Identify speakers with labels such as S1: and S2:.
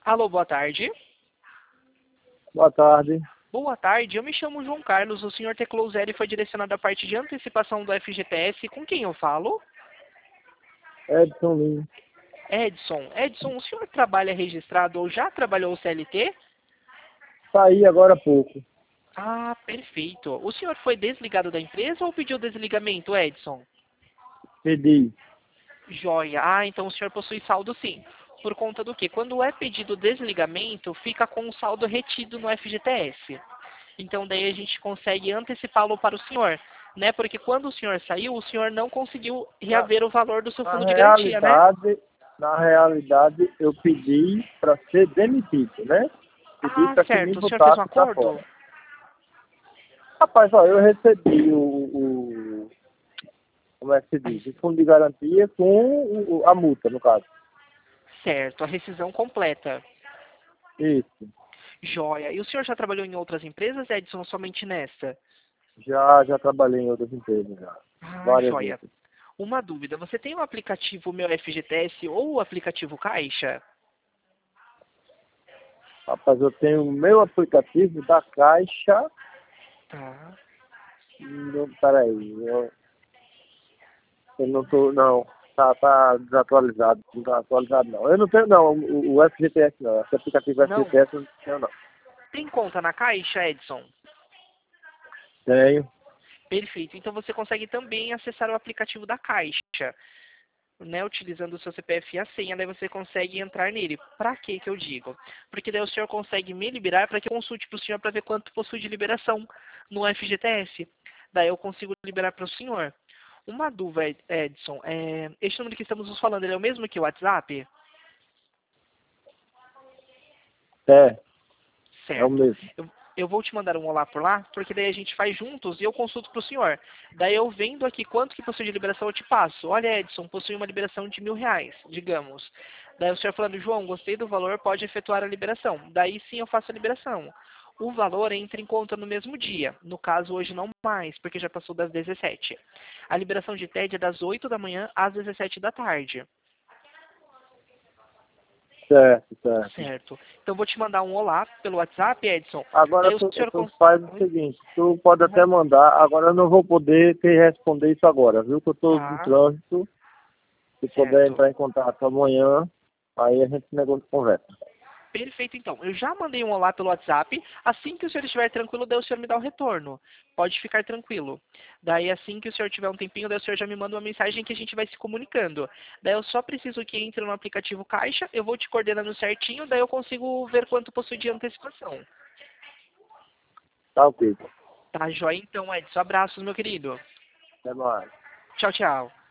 S1: Alô, boa tarde.
S2: Boa tarde,
S1: Boa tarde, eu me chamo João Carlos, o senhor teclou 0 e foi direcionado à parte de antecipação do FGTS. Com quem eu falo?
S2: Edson Lima.
S1: Edson. Edson, o senhor trabalha registrado ou já trabalhou CLT?
S2: Saí agora há pouco.
S1: Ah, perfeito. O senhor foi desligado da empresa ou pediu desligamento, Edson?
S2: Pedi.
S1: Joia. Ah, então o senhor possui saldo sim. Por conta do quê? Quando é pedido desligamento, fica com o saldo retido no FGTS. Então daí a gente consegue antecipá-lo para o senhor, né? Porque quando o senhor saiu, o senhor não conseguiu
S2: Na,
S1: reaver o valor do seu
S2: na
S1: fundo de garantia, né?
S2: realidade, na realidade, eu pedi para ser demitido, né? Pedi
S1: Ah,
S2: para que me
S1: certo. O senhor fez um
S2: botasse para fora.
S1: acordo?
S2: Rapaz, ó, eu recebi como é que se
S1: Ai,
S2: diz? O fundo de garantia com a multa, no caso.
S1: certo, a rescisão completa.
S2: Isso.
S1: Joia. E o senhor já trabalhou em outras empresas, Edson, ou somente nessa?
S2: Já trabalhei em outras empresas já.
S1: Ah,
S2: Várias
S1: joia.
S2: vezes.
S1: Uma dúvida. Você tem o aplicativo Meu FGTS ou o aplicativo Caixa?
S2: Rapaz, eu tenho o meu aplicativo da Caixa.
S1: Tá.
S2: Não, peraí, eu não tô, não. Tá desatualizado. Não tá atualizado, não. Eu não tenho, não. O FGTS, não. Esse aplicativo
S1: Não.
S2: FGTS eu não tenho, não.
S1: Tem conta na Caixa, Edson?
S2: Tenho.
S1: Perfeito. Então você consegue também acessar o aplicativo da Caixa, né, utilizando o seu CPF e a senha, daí você consegue entrar nele. Para que eu digo? Porque daí o senhor consegue me liberar para que eu consulte para o senhor para ver quanto possui de liberação no FGTS. Daí eu consigo liberar para o senhor. Uma dúvida, Edson, este número que estamos nos falando, ele é o mesmo que o WhatsApp?
S2: É o
S1: Certo.
S2: mesmo.
S1: Eu vou te mandar um olá por lá, porque daí a gente faz juntos e eu consulto para o senhor. Daí eu vendo aqui quanto que possui de liberação, eu te passo. Olha, Edson, possui uma liberação de R$ 1.000, digamos. Daí o senhor falando, João, gostei do valor, pode efetuar a liberação. Daí sim eu faço a liberação. O valor entra em conta no mesmo dia. No caso, hoje não mais, porque já passou das 17. A liberação de TED é das 8 da manhã às 17 da tarde.
S2: Certo, certo.
S1: Certo. Então vou te mandar um olá pelo WhatsApp, Edson.
S2: Agora
S1: Daí o senhor
S2: tu faz o
S1: Oi?
S2: seguinte, tu pode até
S1: Uhum.
S2: mandar, agora eu não vou poder te responder isso agora, viu? Que eu tô no
S1: Tá,
S2: trânsito, se puder
S1: certo.
S2: entrar em contato amanhã, aí a gente negocia conversa.
S1: Perfeito, então. Eu já mandei um olá pelo WhatsApp. Assim que o senhor estiver tranquilo, daí o senhor me dá o retorno. Pode ficar tranquilo. Daí, assim que o senhor tiver um tempinho, daí o senhor já me manda uma mensagem que a gente vai se comunicando. Daí eu só preciso que entre no aplicativo Caixa, eu vou te coordenando certinho, daí eu consigo ver quanto possui de antecipação.
S2: Tá ok.
S1: Tá, joia? Então, Edson. Abraços, meu querido.
S2: Até mais.
S1: Tchau, tchau.